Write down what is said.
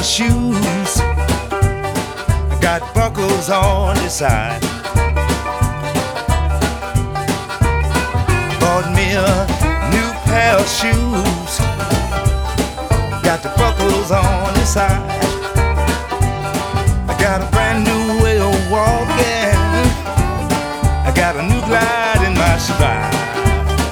of shoes. I got buckles on the side. Bought me a new pair of shoes. Got the buckles on the side. I got a brand new way of walking. I got a new glide in my stride.